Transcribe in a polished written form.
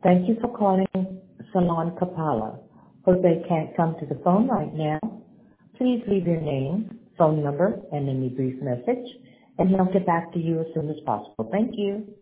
Thank you for calling Salon Kapala. Jose can't come to the phone right now. Please leave your name, phone number, and any brief message, and he'll get back to you as soon as possible. Thank you.